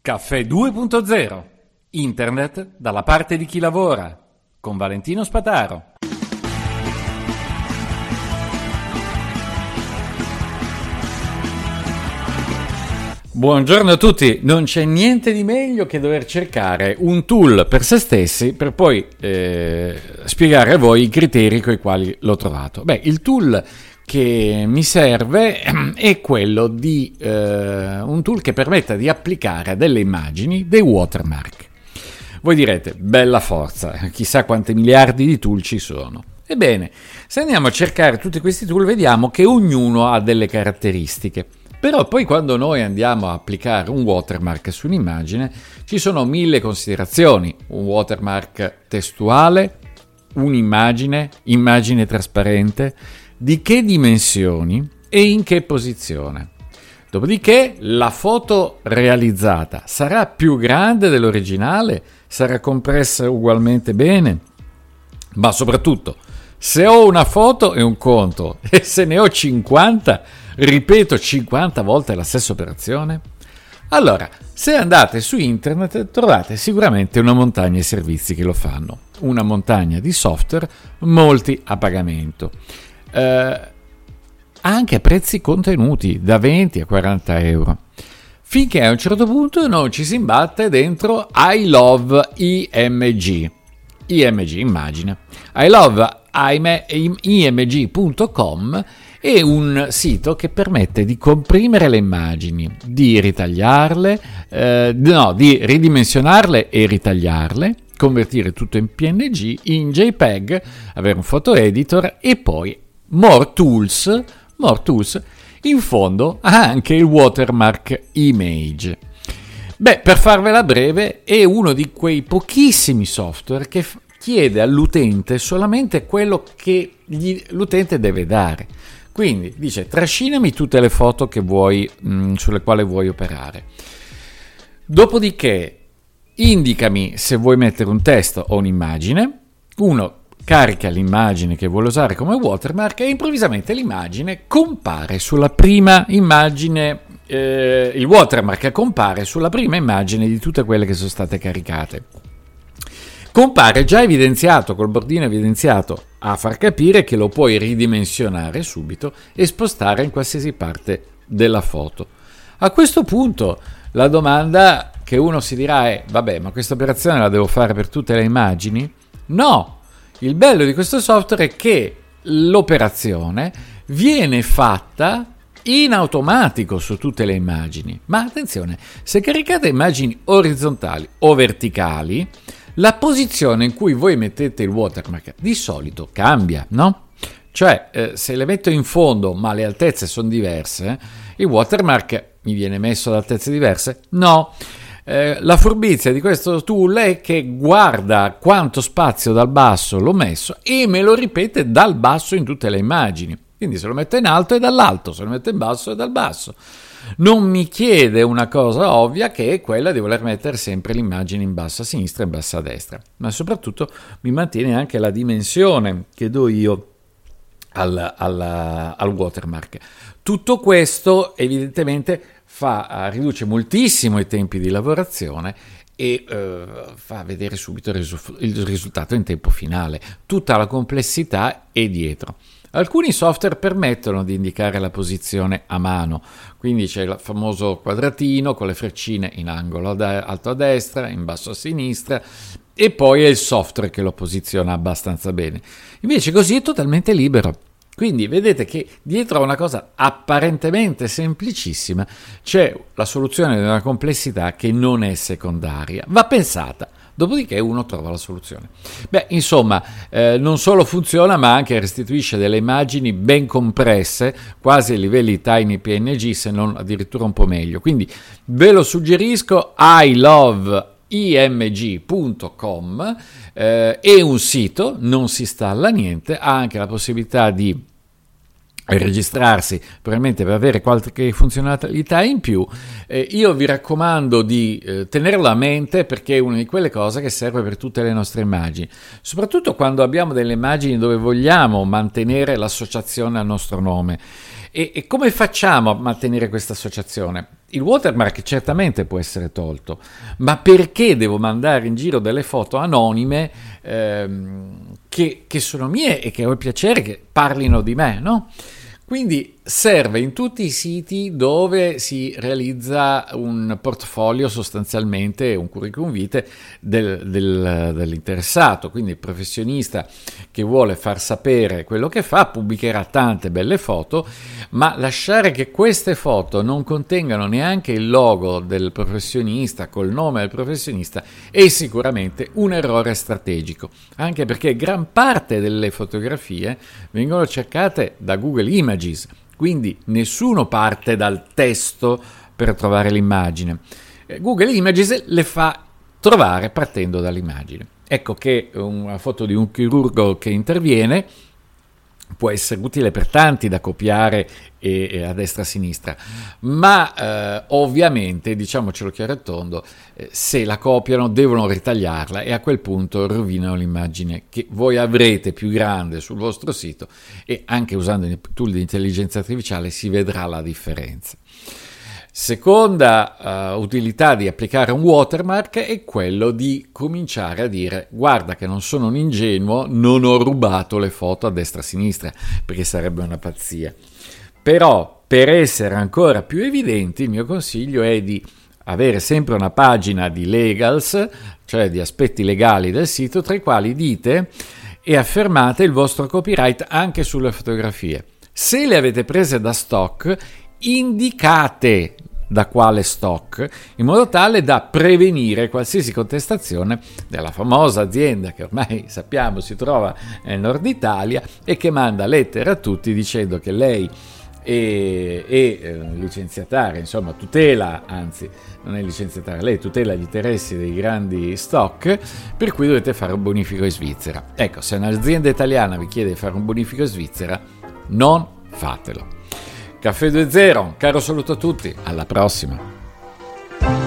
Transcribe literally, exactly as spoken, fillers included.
Caffè due punto zero. Internet dalla parte di chi lavora. Con Valentino Spataro. Buongiorno a tutti. Non c'è niente di meglio che dover cercare un tool per se stessi per poi eh, spiegare a voi i criteri con i quali l'ho trovato. Beh, il tool che mi serve è quello di eh, un tool che permetta di applicare a delle immagini dei watermark. Voi direte, bella forza, chissà quante miliardi di tool ci sono. Ebbene, se andiamo a cercare tutti questi tool vediamo che ognuno ha delle caratteristiche. Però poi quando noi andiamo a applicare un watermark su un'immagine ci sono mille considerazioni. Un watermark testuale, un'immagine, immagine trasparente, di che dimensioni e in che posizione. Dopodiché la foto realizzata sarà più grande dell'originale, sarà compressa ugualmente bene, ma soprattutto se ho una foto è un conto e se ne ho cinquanta, ripeto cinquanta volte la stessa operazione. Allora, se andate su internet trovate sicuramente una montagna di servizi che lo fanno, una montagna di software, molti a pagamento. Uh, anche a prezzi contenuti da venti a quaranta euro, finché a un certo punto non ci si imbatte dentro I love I M G I M G immagine I love I M G punto com è un sito che permette di comprimere le immagini, di ritagliarle, eh, no, di ridimensionarle e ritagliarle, convertire tutto in P N G, in JPEG, avere un photo editor e poi More tools, more tools, in fondo ha anche il watermark image. Beh, per farvela breve, è uno di quei pochissimi software che f- chiede all'utente solamente quello che gli, l'utente deve dare. Quindi dice trascinami tutte le foto che vuoi, mh, sulle quali vuoi operare. Dopodiché indicami se vuoi mettere un testo o un'immagine. Uno carica l'immagine che vuole usare come watermark e improvvisamente l'immagine compare sulla prima immagine, eh, il watermark compare sulla prima immagine di tutte quelle che sono state caricate. Compare già evidenziato, col bordino evidenziato, a far capire che lo puoi ridimensionare subito e spostare in qualsiasi parte della foto. A questo punto la domanda che uno si dirà è, vabbè, ma questa operazione la devo fare per tutte le immagini? No! Il bello di questo software è che l'operazione viene fatta in automatico su tutte le immagini. Ma attenzione, se caricate immagini orizzontali o verticali, la posizione in cui voi mettete il watermark di solito cambia, no? Cioè, eh, se le metto in fondo ma le altezze sono diverse, il watermark mi viene messo ad altezze diverse? No. Eh, la furbizia di questo tool è che guarda quanto spazio dal basso l'ho messo e me lo ripete dal basso in tutte le immagini. Quindi se lo metto in alto è dall'alto, se lo metto in basso è dal basso. Non mi chiede una cosa ovvia che è quella di voler mettere sempre l'immagine in basso a sinistra e in basso a destra, ma soprattutto mi mantiene anche la dimensione che do io al, al, al watermark. Tutto questo evidentemente fa, riduce moltissimo i tempi di lavorazione e eh, fa vedere subito il, risu- il risultato in tempo finale. Tutta la complessità è dietro. Alcuni software permettono di indicare la posizione a mano, quindi c'è il famoso quadratino con le freccine in angolo alto a destra, in basso a sinistra, e poi è il software che lo posiziona abbastanza bene. Invece così è totalmente libero. Quindi vedete che dietro a una cosa apparentemente semplicissima c'è la soluzione di una complessità che non è secondaria, va pensata, dopodiché uno trova la soluzione. Beh, insomma, eh, non solo funziona ma anche restituisce delle immagini ben compresse, quasi ai livelli tiny P N G, se non addirittura un po' meglio. Quindi ve lo suggerisco, I love I M G punto com, eh, è un sito, non si installa niente, ha anche la possibilità di registrarsi probabilmente per avere qualche funzionalità in più. Eh, io vi raccomando di eh, tenerlo a mente perché è una di quelle cose che serve per tutte le nostre immagini, soprattutto quando abbiamo delle immagini dove vogliamo mantenere l'associazione al nostro nome. E, e come facciamo a mantenere questa associazione? il watermark certamente può essere tolto, ma perché devo mandare in giro delle foto anonime ehm, che, che sono mie e che ho il piacere che parlino di me, no? Quindi serve in tutti i siti dove si realizza un portfolio, sostanzialmente un curriculum vitae del, del, dell'interessato, quindi il professionista che vuole far sapere quello che fa pubblicherà tante belle foto, ma lasciare che queste foto non contengano neanche il logo del professionista col nome del professionista è sicuramente un errore strategico, anche perché gran parte delle fotografie vengono cercate da Google Images. Quindi nessuno parte dal testo per trovare l'immagine. Google Images le fa trovare partendo dall'immagine. Ecco che una foto di un chirurgo che interviene può essere utile per tanti da copiare e, e a destra e a sinistra, ma eh, ovviamente, diciamocelo chiaro e tondo, eh, se la copiano devono ritagliarla e a quel punto rovinano l'immagine che voi avrete più grande sul vostro sito, e anche usando i tool di intelligenza artificiale si vedrà la differenza. Seconda uh, utilità di applicare un watermark è quello di cominciare a dire: guarda che non sono un ingenuo, non ho rubato le foto a destra e a sinistra, perché sarebbe una pazzia. Però per essere ancora più evidenti il mio consiglio è di avere sempre una pagina di legals, cioè di aspetti legali del sito, tra i quali dite e affermate il vostro copyright anche sulle fotografie. Se le avete prese da stock, indicate da quale stock, in modo tale da prevenire qualsiasi contestazione della famosa azienda che ormai sappiamo si trova nel nord Italia e che manda lettere a tutti dicendo che lei è, è eh, licenziataria, insomma tutela, anzi non è licenziataria, lei tutela gli interessi dei grandi stock, per cui dovete fare un bonifico in Svizzera. Ecco, se un'azienda italiana vi chiede di fare un bonifico in Svizzera, non fatelo. Caffè due zero, caro saluto a tutti, alla prossima.